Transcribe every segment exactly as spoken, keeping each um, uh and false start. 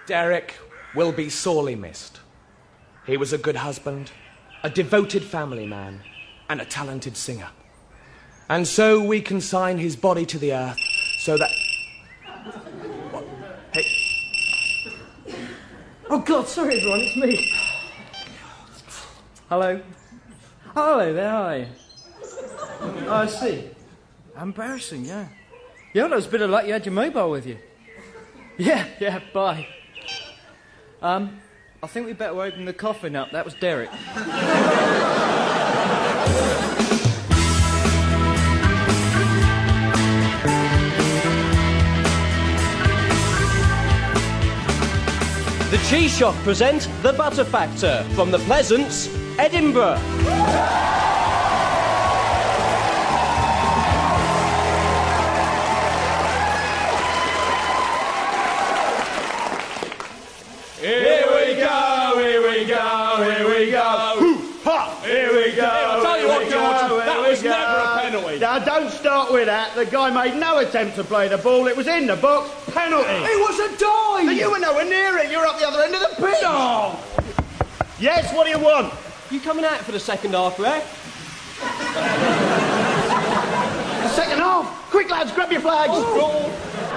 Derek will be sorely missed. He was a good husband, a devoted family man, and a talented singer. And so we consign his body to the earth so that... What? Hey... Oh, God, sorry, everyone, it's me. Hello. Hello there, how are you? Oh, I see. Embarrassing, yeah. Yeah, that was a bit of luck you had your mobile with you. Yeah, yeah, bye. Um, I think we'd better open the coffin up. That was Derek. The Cheese Shop present The Butter Factor from the Pleasance, Edinburgh. Here we go, here we go, here we go. Hoo-ha! Here we go. I'll tell you what, George, that was go. never a penalty. Now, don't start with that. The guy made no attempt to play the ball. It was in the box. Penalty. It was a dive! But you were nowhere near it. You're up the other end of the pitch. Oh. Yes, what do you want? You coming out for the second half, Ray? The second half. Quick, lads, grab your flags. Oh.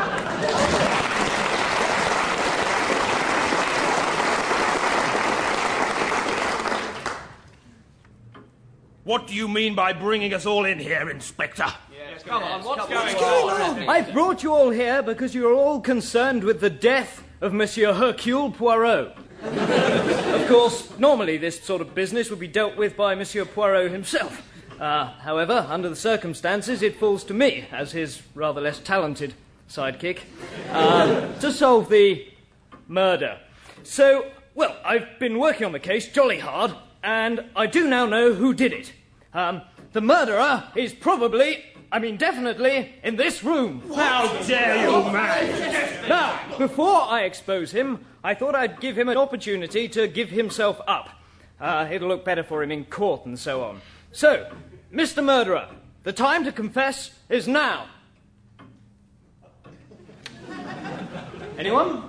What do you mean by bringing us all in here, Inspector? Yes, come on, what's What's going on? I've brought you all here because you're all concerned with the death of Monsieur Hercule Poirot. Of course, normally this sort of business would be dealt with by Monsieur Poirot himself. Uh, however, under the circumstances, it falls to me, as his rather less talented sidekick, uh, to solve the murder. So, well, I've been working on the case jolly hard, and I do now know who did it. Um, the murderer is probably, I mean definitely, in this room. How dare you, man! Now, before I expose him, I thought I'd give him an opportunity to give himself up. Uh, it'll look better for him in court and so on. So, Mister Murderer, the time to confess is now. Anyone?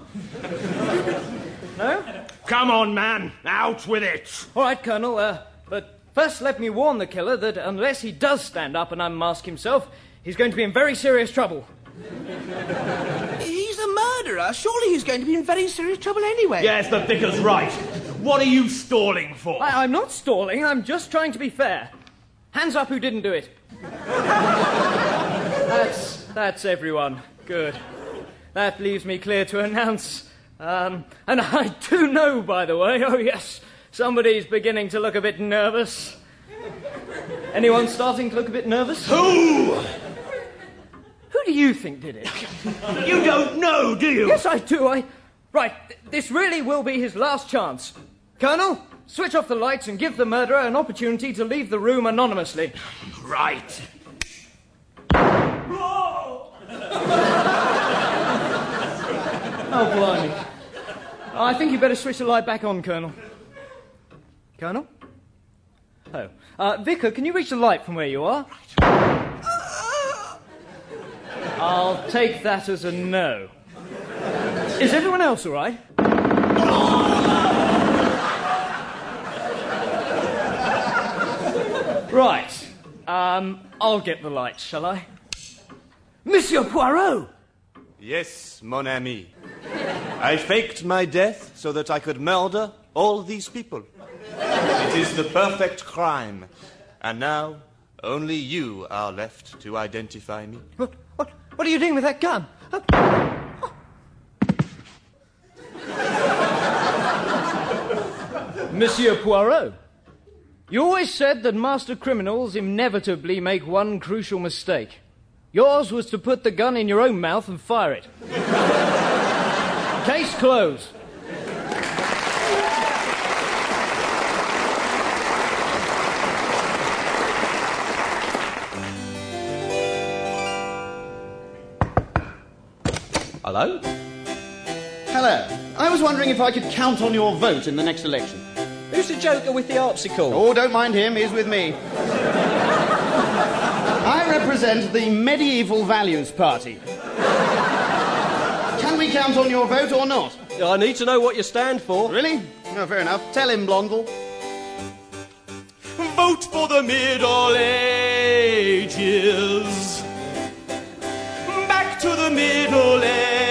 No? Come on, man, out with it! All right, Colonel, uh, but first let me warn the killer that unless he does stand up and unmask himself, he's going to be in very serious trouble. He's a murderer. Surely he's going to be in very serious trouble anyway. Yes, the vicar's right. What are you stalling for? I, I'm not stalling, I'm just trying to be fair. Hands up who didn't do it. That's, that's everyone. Good. That leaves me clear to announce... Um, and I do know, by the way, oh yes, somebody's beginning to look a bit nervous. Anyone starting to look a bit nervous? Who? Who do you think did it? You don't know, do you? Yes, I do. I... Right, th- this really will be his last chance. Colonel, switch off the lights and give the murderer an opportunity to leave the room anonymously. Right. Oh, blimey. I think you better switch the light back on, Colonel. Colonel? Oh. Uh, Vicar, can you reach the light from where you are? I'll take that as a no. Is everyone else all right? Right. Um, I'll get the lights, shall I? Monsieur Poirot! Yes, mon ami. I faked my death so that I could murder all these people. It is the perfect crime. And now, only you are left to identify me. What, what, what are you doing with that gun? Monsieur Poirot, you always said that master criminals inevitably make one crucial mistake. Yours was to put the gun in your own mouth and fire it. Case closed. Hello? Hello. I was wondering if I could count on your vote in the next election. Who's the joker with the harpsichord? Oh, don't mind him. He's with me. I represent the Medieval Values Party. Can we count on your vote or not? I need to know what you stand for. Really? No, fair enough. Tell him, Blondel. Vote for the Middle Ages. Back to the Middle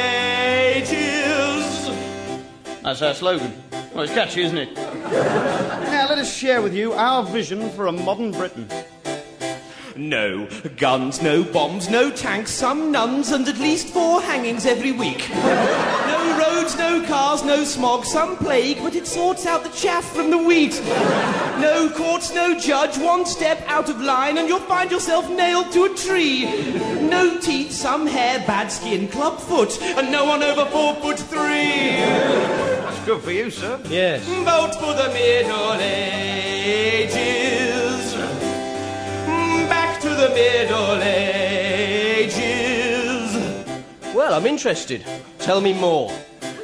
Ages. That's our slogan. Well, it's catchy, isn't it? Now, let us share with you our vision for a modern Britain. No guns, no bombs, no tanks, some nuns, and at least four hangings every week. No roads, no cars, no smog, some plague, but it sorts out the chaff from the wheat. No courts, no judge, one step out of line, and you'll find yourself nailed to a tree. No teeth, some hair, bad skin, club foot, and no one over four foot three. That's good for you, sir. Yes. Vote for the Middle Ages. Back to the Middle Ages. Well, I'm interested. Tell me more.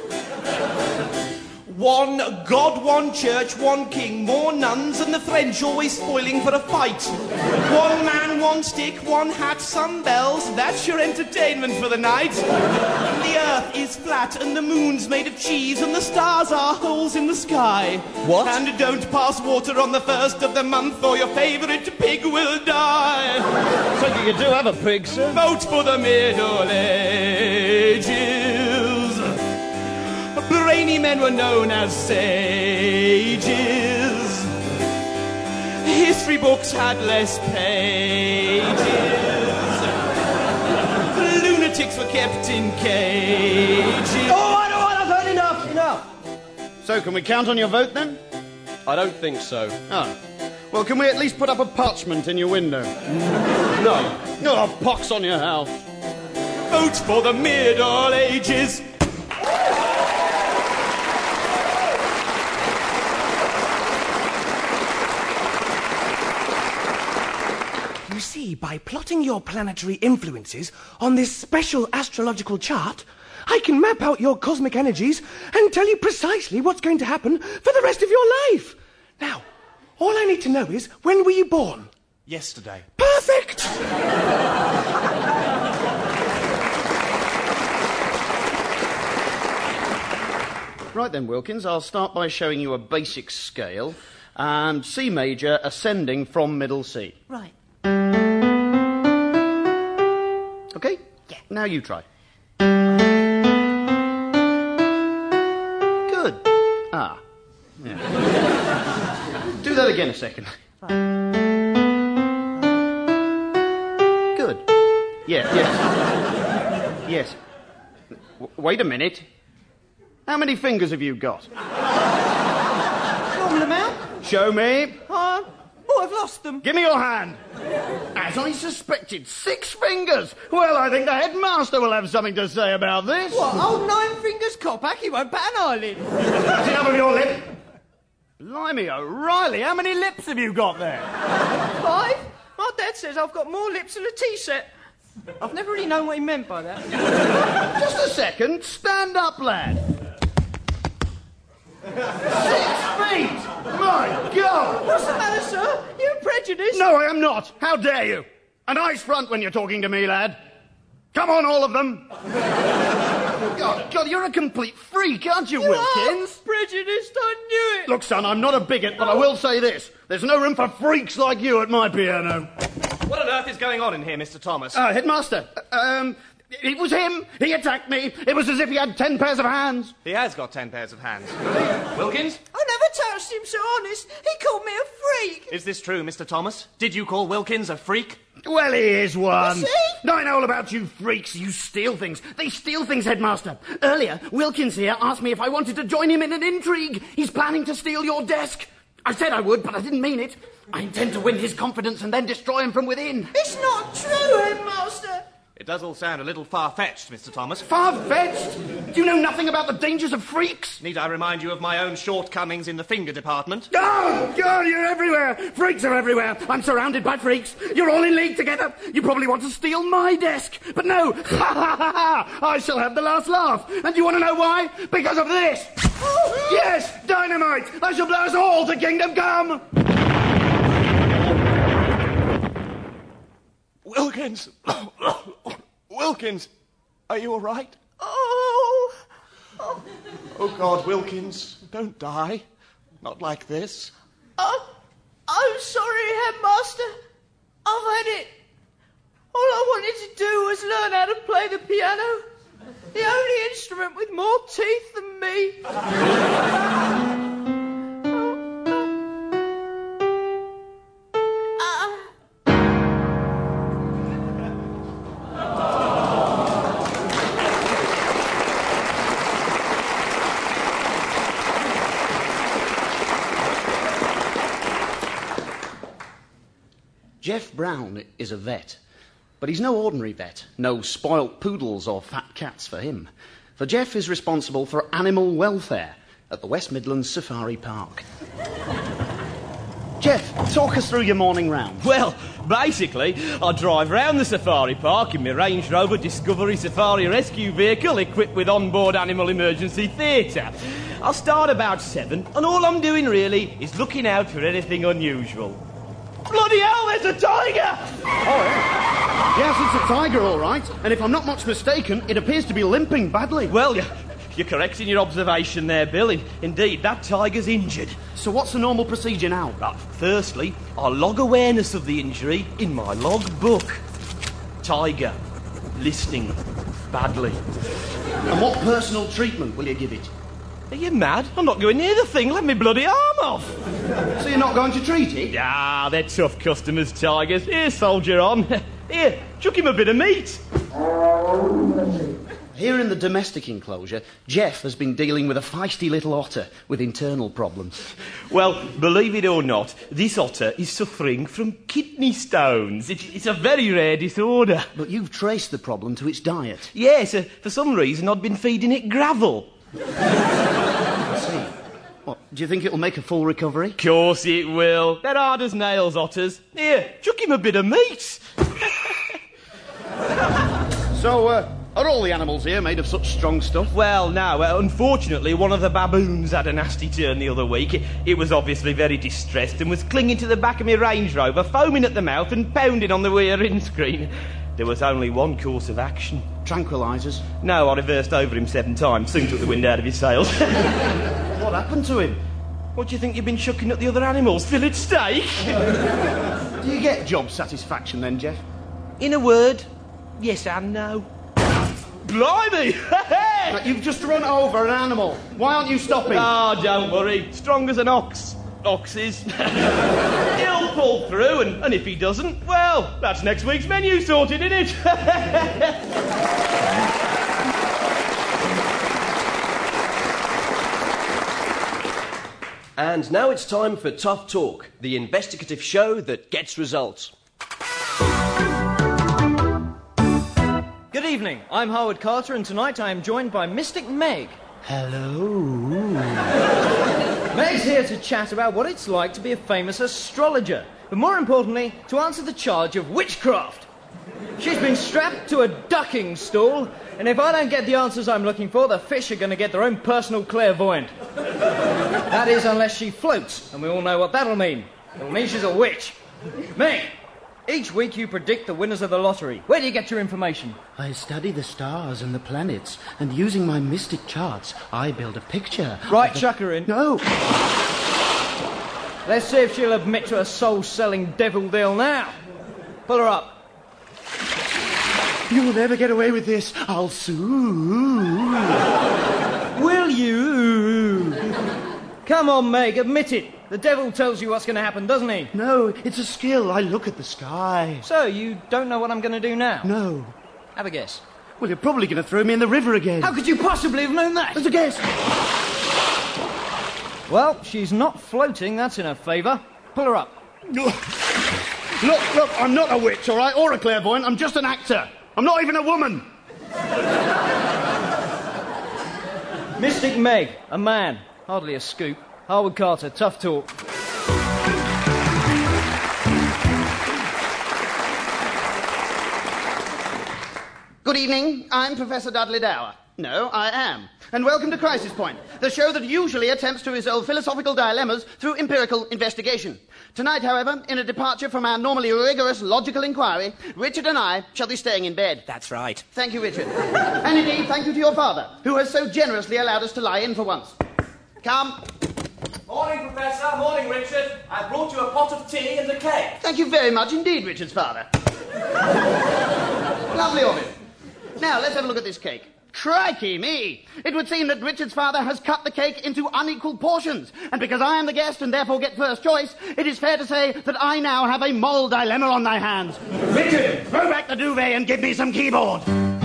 One God, one church, one king, more nuns, and the French always spoiling for a fight. One man, one stick, one hat, some bells, that's your entertainment for the night. The earth is flat and the moon's made of cheese and the stars are holes in the sky. What? And don't pass water on the first of the month or your favourite pig will die. So you do have a pig, sir? Vote for the Middle Ages. Brainy men were known as sages. History books had less pages. Lunatics were kept in cages. Oh, I don't want, I've heard enough, enough. So, can we count on your vote, then? I don't think so. Oh. Well, can we at least put up a parchment in your window? No. Oh, pox on your house. Vote for the Middle Ages. You see, by plotting your planetary influences on this special astrological chart, I can map out your cosmic energies and tell you precisely what's going to happen for the rest of your life. Now, all I need to know is, when were you born? Yesterday. Perfect! Right then, Wilkins, I'll start by showing you a basic scale. Um, C major ascending from middle C. Right. Okay? Yeah. Now you try. Good. Ah. Yeah. Do that again a second. Good. Yeah, yes. Yes. W- wait a minute. How many fingers have you got? Normal amount? Show me. Uh, oh, I've lost them. Give me your hand. As I suspected, six fingers. Well, I think the headmaster will have something to say about this. What, old nine fingers Coppack? He won't bat an eyelid. That's enough of your lip. Blimey O'Reilly, how many lips have you got there? Five? My dad says I've got more lips than a tea set. I've never really known what he meant by that. Just a second. Stand up, lad. Six feet! My God! What's the matter, sir? You're prejudiced. No, I am not. How dare you? A nice front when you're talking to me, lad. Come on, all of them. God, God, you're a complete freak, aren't you, You Wilkins? are prejudiced, I knew it. Look, son, I'm not a bigot, but I will say this. There's no room for freaks like you at my piano. What on earth is going on in here, Mister Thomas? Uh, headmaster, um, it was him. He attacked me. It was as if he had ten pairs of hands. He has got ten pairs of hands. Wilkins? I never touched him, so honest. He called me a freak. Is this true, Mister Thomas? Did you call Wilkins a freak? Well, he is one. Is he? Now I know all about you freaks. You steal things. They steal things, headmaster. Earlier, Wilkins here asked me if I wanted to join him in an intrigue. He's planning to steal your desk. I said I would, but I didn't mean it. I intend to win his confidence and then destroy him from within. It's not true, headmaster. It does all sound a little far-fetched, Mister Thomas. Far-fetched? Do you know nothing about the dangers of freaks? Need I remind you of my own shortcomings in the finger department? Oh, God, you're everywhere. Freaks are everywhere. I'm surrounded by freaks. You're all in league together. You probably want to steal my desk. But no. Ha, ha, ha, ha. I shall have the last laugh. And you want to know why? Because of this. Yes, dynamite. I shall blow us all to kingdom come. Wilkins! Wilkins! Are you all right? Oh. Oh. Oh, God, Wilkins, don't die. Not like this. Oh, I'm sorry, Headmaster. I've had it. All I wanted to do was learn how to play the piano. The only instrument with more teeth than me. Jeff Brown is a vet, but he's no ordinary vet. No spoilt poodles or fat cats for him. For Jeff is responsible for animal welfare at the West Midlands Safari Park. Jeff, talk us through your morning round. Well, basically, I drive round the safari park in my Range Rover Discovery Safari Rescue Vehicle equipped with onboard animal emergency theatre. I'll start about seven, and all I'm doing really is looking out for anything unusual. Bloody hell, there's a tiger! Oh, yeah. Yes, it's a tiger, all right. And if I'm not much mistaken, it appears to be limping badly. Well, you're, you're correct in your observation there, Bill. Indeed, that tiger's injured. So what's the normal procedure now? Right, firstly, I log awareness of the injury in my log book. Tiger, listening badly. And what personal treatment will you give it? Are you mad? I'm not going near the thing. Let me bloody arm off. So you're not going to treat it? Ah, they're tough customers, tigers. Here, soldier on. Here, chuck him a bit of meat. Here in the domestic enclosure, Jeff has been dealing with a feisty little otter with internal problems. Well, believe it or not, this otter is suffering from kidney stones. It, it's a very rare disorder. But you've traced the problem to its diet. Yes, uh, for some reason I'd been feeding it gravel. I see. What, do you think it'll make a full recovery? Of course it will. They're hard as nails, otters. Here, chuck him a bit of meat. So, uh, are all the animals here made of such strong stuff? Well, no. Uh, unfortunately, one of the baboons had a nasty turn the other week. It, it was obviously very distressed and was clinging to the back of my Range Rover, foaming at the mouth and pounding on the rear windscreen. There was only one course of action. Tranquilizers? No, I reversed over him seven times, soon took the wind out of his sails. What happened to him? What do you think you've been chucking at the other animals? Fillet steak? Do you get job satisfaction then, Jeff? In a word, yes and no. Blimey! But you've just run over an animal. Why aren't you stopping? Oh, don't worry. Strong as an ox. Oxes. He'll pull through, and, and if he doesn't, well, that's next week's menu sorted, isn't it? And now it's time for Tough Talk, the investigative show that gets results. Good evening, I'm Howard Carter, and tonight I am joined by Mystic Meg. Hello. Meg's here to chat about what it's like to be a famous astrologer, but more importantly, to answer the charge of witchcraft. She's been strapped to a ducking stool, and if I don't get the answers I'm looking for, the fish are going to get their own personal clairvoyant. That is, unless she floats, and we all know what that'll mean. It'll mean she's a witch. Meg, each week you predict the winners of the lottery. Where do you get your information? I study the stars and the planets, and using my mystic charts, I build a picture. Right, chuck her in. No. Let's see if she'll admit to a soul-selling devil deal now. Pull her up. You'll never get away with this. I'll sue. Will you? Come on, Meg, admit it. The devil tells you what's going to happen, doesn't he? No, it's a skill. I look at the sky. So, you don't know what I'm going to do now? No. Have a guess. Well, you're probably going to throw me in the river again. How could you possibly have known that? That's a guess. Well, she's not floating, that's in her favour. Pull her up. Look, look, I'm not a witch, all right, or a clairvoyant. I'm just an actor. I'm not even a woman. Mystic Meg, a man. Hardly a scoop. Howard Carter, Tough Talk. Good evening. I'm Professor Dudley Dower. No, I am. And welcome to Crisis Point, the show that usually attempts to resolve philosophical dilemmas through empirical investigation. Tonight, however, in a departure from our normally rigorous logical inquiry, Richard and I shall be staying in bed. That's right. Thank you, Richard. And indeed, thank you to your father, who has so generously allowed us to lie in for once. Come. Morning, Professor. Morning, Richard. I brought you a pot of tea and a cake. Thank you very much indeed, Richard's father. Lovely of him. Now, let's have a look at this cake. Crikey me! It would seem that Richard's father has cut the cake into unequal portions, and because I am the guest and therefore get first choice, it is fair to say that I now have a moral dilemma on my hands. Richard, throw back the duvet and give me some keyboard.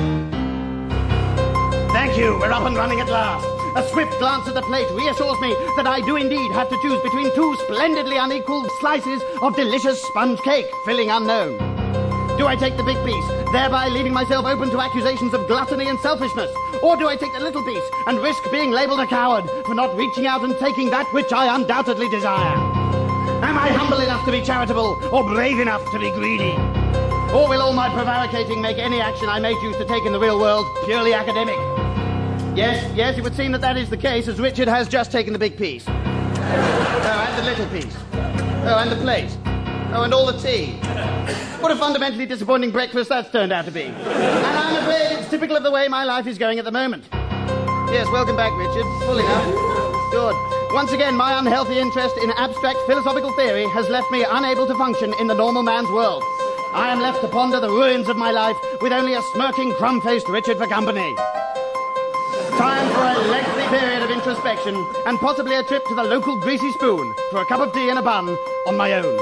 Thank you, we're up and running at last. A swift glance at the plate reassures me that I do indeed have to choose between two splendidly unequal slices of delicious sponge cake, filling unknown. Do I take the big piece, thereby leaving myself open to accusations of gluttony and selfishness? Or do I take the little piece and risk being labelled a coward for not reaching out and taking that which I undoubtedly desire? Am I humble enough to be charitable or brave enough to be greedy? Or will all my prevaricating make any action I may choose to take in the real world purely academic? Yes, yes, it would seem that that is the case, as Richard has just taken the big piece. Oh, and the little piece. Oh, and the plate. Oh, and all the tea. What a fundamentally disappointing breakfast that's turned out to be. And I'm afraid it's typical of the way my life is going at the moment. Yes, welcome back, Richard. Full enough. Good. Once again, my unhealthy interest in abstract philosophical theory has left me unable to function in the normal man's world. I am left to ponder the ruins of my life with only a smirking, crumb-faced Richard for company. Time for a lengthy period of introspection and possibly a trip to the local Greasy Spoon for a cup of tea and a bun on my own.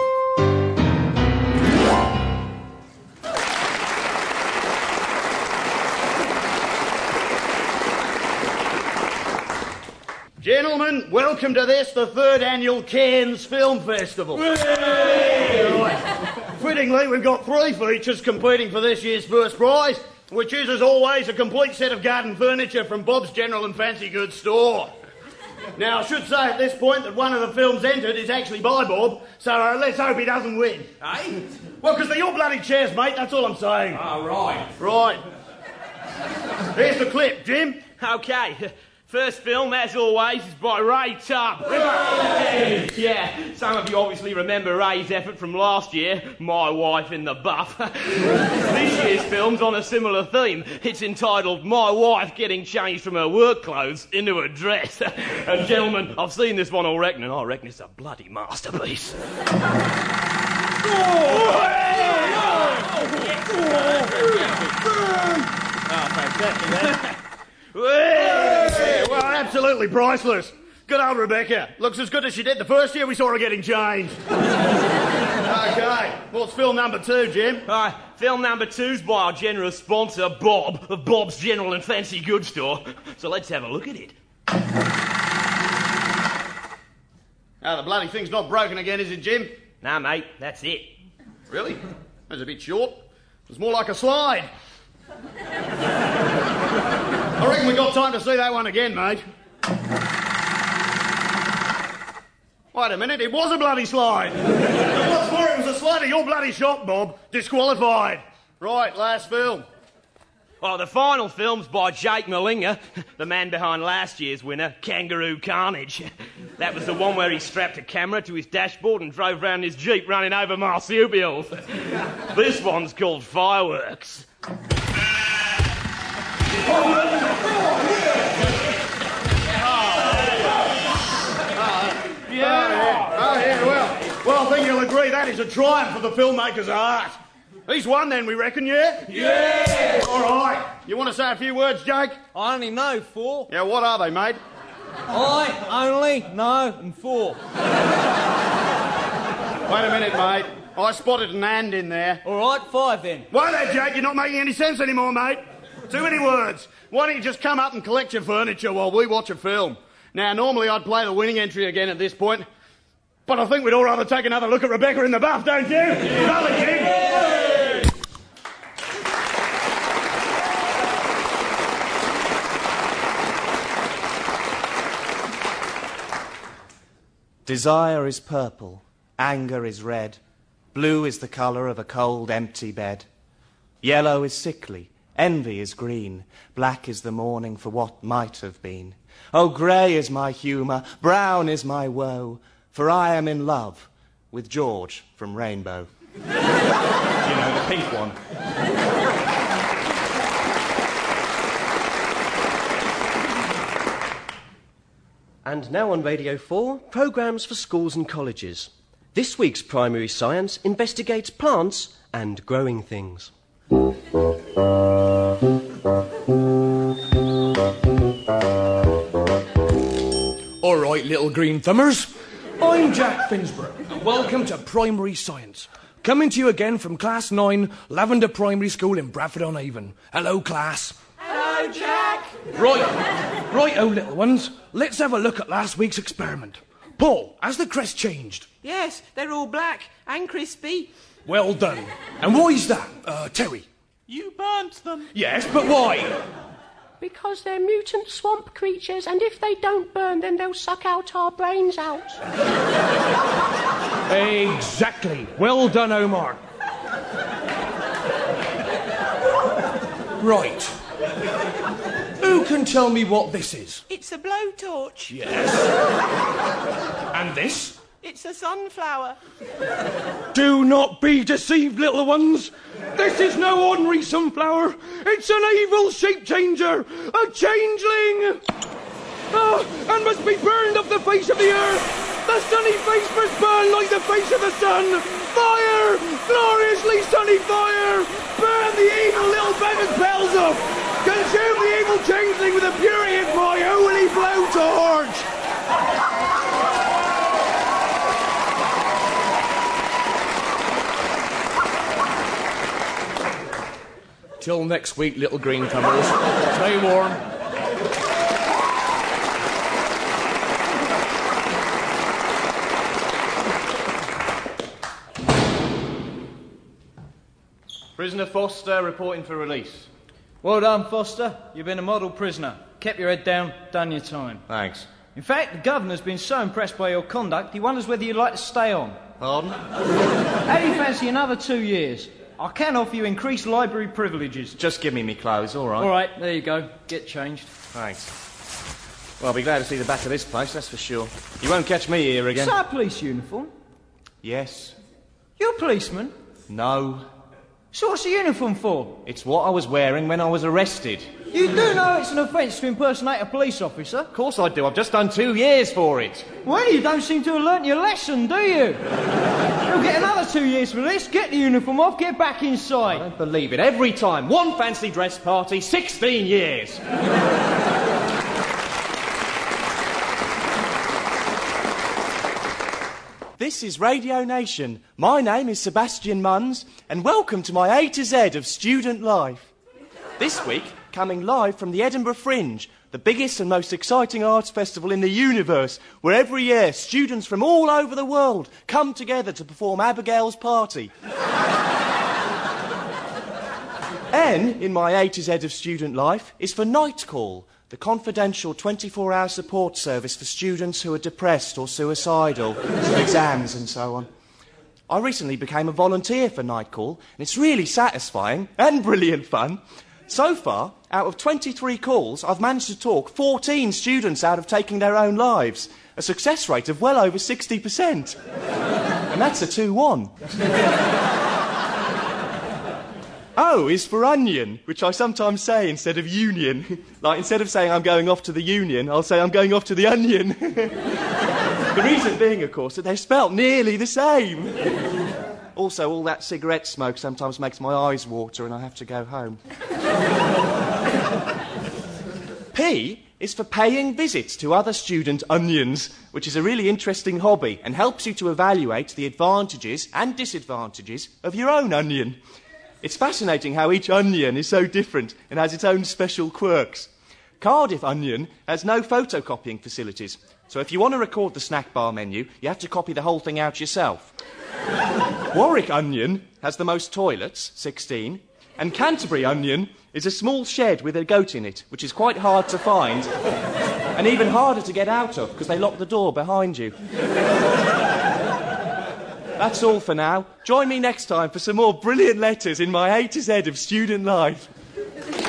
Gentlemen, welcome to this, the third annual Cairns Film Festival. Right. Fittingly, we've got three features competing for this year's first prize, which is, as always, a complete set of garden furniture from Bob's General and Fancy Goods store. Now, I should say at this point that one of the films entered is actually by Bob, so uh, let's hope he doesn't win. Eh? Well, because they're your bloody chairs, mate, that's all I'm saying. Oh, right. Right. Here's the clip, Jim. OK. First film, as always, is by Ray Tubb. Yeah, some of you obviously remember Ray's effort from last year, My Wife in the Buff. This year's film's on a similar theme. It's entitled My Wife Getting Changed from Her Work Clothes into a Dress. And gentlemen, I've seen this one, I reckon, and I reckon it's a bloody masterpiece. Oh, fantastic, man. Well, absolutely priceless. Good old Rebecca. Looks as good as she did the first year we saw her getting changed. OK, what's film number two, Jim? Uh, film number two's by our generous sponsor, Bob, of Bob's General and Fancy Goods store. So let's have a look at it. Oh, the bloody thing's not broken again, is it, Jim? Nah, mate, that's it. Really? That's a bit short. It's more like a slide. I reckon we got time to see that one again, mate. Wait a minute, it was a bloody slide. What's more, it was a slide of your bloody shop, Bob. Disqualified. Right, last film. Well, the final film's by Jake Malinga, the man behind last year's winner, Kangaroo Carnage. That was the one where he strapped a camera to his dashboard and drove round his Jeep running over marsupials. This one's called Fireworks. Yeah. Oh, yeah. Oh, yeah, well, well, I think you'll agree that is a triumph for the filmmaker's art. He's won then, we reckon, yeah? Yeah! All right. You want to say a few words, Jake? I only know four. Yeah, what are they, mate? I only know and four. Wait a minute, mate. I spotted an and in there. All right, five then. Wait there, Jake. You're not making any sense anymore, mate. Too many words. Why don't you just come up and collect your furniture while we watch a film? Now, normally I'd play the winning entry again at this point, but I think we'd all rather take another look at Rebecca in the Buff, don't you? Yeah. Lovely, Jim. Yeah. Desire is purple, anger is red, blue is the colour of a cold, empty bed. Yellow is sickly, Envy is green, black is the mourning for what might have been. Oh, grey is my humour, brown is my woe, for I am in love with George from Rainbow. You know, the pink one. And now on Radio four, programmes for schools and colleges. This week's Primary Science investigates plants and growing things. All right, little green thumbers. I'm Jack Finsborough, and welcome to Primary Science. Coming to you again from Class nine, Lavender Primary School in Bradford-on-Avon. Hello, class. Hello, Jack. Right, right, oh, little ones. Let's have a look at last week's experiment. Paul, has the crest changed? Yes, they're all black and crispy. Well done. And why's that, uh, Terry? You burnt them. Yes, but why? Because they're mutant swamp creatures, and if they don't burn, then they'll suck out our brains out. Exactly. Well done, Omar. Right. Who can tell me what this is? It's a blowtorch. Yes. And this? It's a sunflower. Do not be deceived, little ones. This is no ordinary sunflower. It's an evil shape changer, a changeling. Oh, and must be burned off the face of the earth. The sunny face must burn like the face of the sun. Fire! Gloriously sunny fire! Burn the evil little beggars' bells up! Consume the evil changeling with the fury of my holy blowtorch! Till next week, little green thumbers. Stay warm. Prisoner Foster reporting for release. Well done, Foster. You've been a model prisoner. Kept your head down, done your time. Thanks. In fact, the governor's been so impressed by your conduct, he wonders whether you'd like to stay on. Pardon? How do you fancy another two years? I can offer you increased library privileges. Just give me me clothes, all right? All right, there you go. Get changed. Thanks. Well, I'll be glad to see the back of this place, that's for sure. You won't catch me here again. Is that a police uniform? Yes. You're a policeman? No. So what's the uniform for? It's what I was wearing when I was arrested. You do know it's an offence to impersonate a police officer? Of course I do. I've just done two years for it. Well, you don't seem to have learnt your lesson, do you? You'll get another two years for this. Get the uniform off, get back inside. I don't believe it. Every time. One fancy dress party, sixteen years. This is Radio Nation. My name is Sebastian Munns, and welcome to my A to Z of student life. This week, coming live from the Edinburgh Fringe, the biggest and most exciting arts festival in the universe, where every year students from all over the world come together to perform Abigail's Party. N in my A to Z of student life is for Night Call, the confidential twenty-four hour support service for students who are depressed or suicidal, with exams and so on. I recently became a volunteer for Night Call, and it's really satisfying and brilliant fun. So far, out of twenty-three calls, I've managed to talk fourteen students out of taking their own lives, a success rate of well over sixty percent. And that's a two one. O is for onion, which I sometimes say instead of union. Like, instead of saying I'm going off to the union, I'll say I'm going off to the onion. The reason being, of course, that they're spelt nearly the same. Also, all that cigarette smoke sometimes makes my eyes water and I have to go home. P is for paying visits to other student onions, which is a really interesting hobby and helps you to evaluate the advantages and disadvantages of your own onion. It's fascinating how each onion is so different and has its own special quirks. Cardiff Onion has no photocopying facilities, so if you want to record the snack bar menu, you have to copy the whole thing out yourself. Warwick Onion has the most toilets, sixteen, and Canterbury Onion is a small shed with a goat in it, which is quite hard to find, and even harder to get out of, because they lock the door behind you. That's all for now. Join me next time for some more brilliant letters in my A to Z of student life.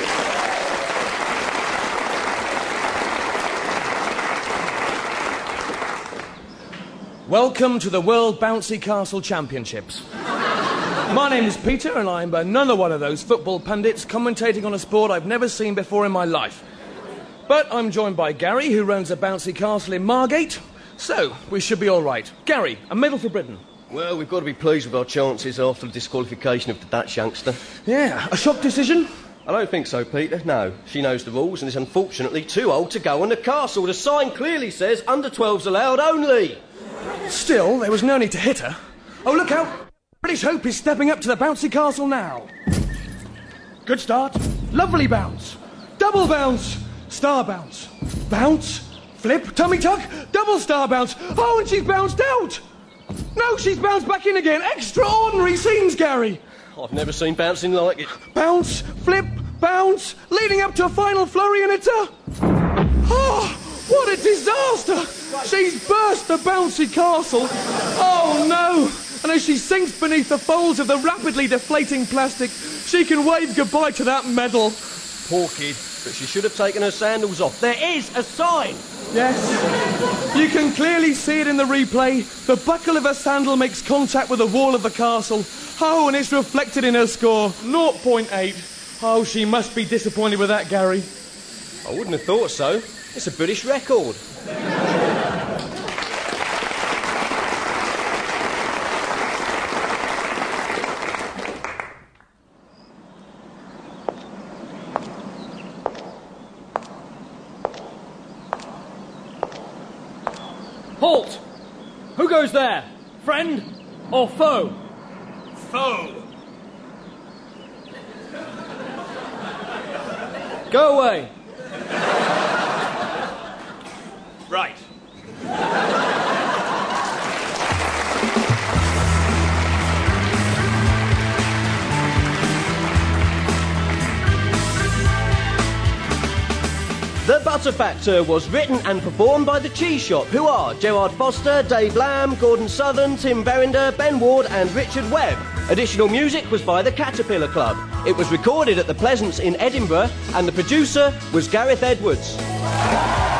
Welcome to the World Bouncy Castle Championships. My name is Peter, and I'm another one of those football pundits commentating on a sport I've never seen before in my life. But I'm joined by Gary, who runs a bouncy castle in Margate, so we should be all right. Gary, a medal for Britain. Well, we've got to be pleased with our chances after the disqualification of the Dutch youngster. Yeah, a shock decision? I don't think so, Peter. No, she knows the rules and is unfortunately too old to go on the castle. The sign clearly says under twelves allowed only. Still, there was no need to hit her. Oh, look out! British Hope is stepping up to the bouncy castle now. Good start. Lovely bounce. Double bounce. Star bounce. Bounce. Flip. Tummy tuck. Double star bounce. Oh, and she's bounced out. No, she's bounced back in again. Extraordinary scenes, Gary. I've never seen bouncing like it. Bounce. Flip. Bounce. Leading up to a final flurry, and it's a... Oh, what a disaster. She's burst the bouncy castle. Oh, no. And as she sinks beneath the folds of the rapidly deflating plastic, she can wave goodbye to that medal. Poor kid, but she should have taken her sandals off. There is a sign! Yes. You can clearly see it in the replay. The buckle of her sandal makes contact with the wall of the castle. Oh, and it's reflected in her score. zero point eight. Oh, she must be disappointed with that, Gary. I wouldn't have thought so. It's a British record. Halt! Who goes there? Friend or foe? Foe! Go away! Right. The Butter Factor was written and performed by The Cheese Shop, who are Gerard Foster, Dave Lamb, Gordon Southern, Tim Berrinder, Ben Ward and Richard Webb. Additional music was by the Caterpillar Club. It was recorded at the Pleasance in Edinburgh, and the producer was Gareth Edwards.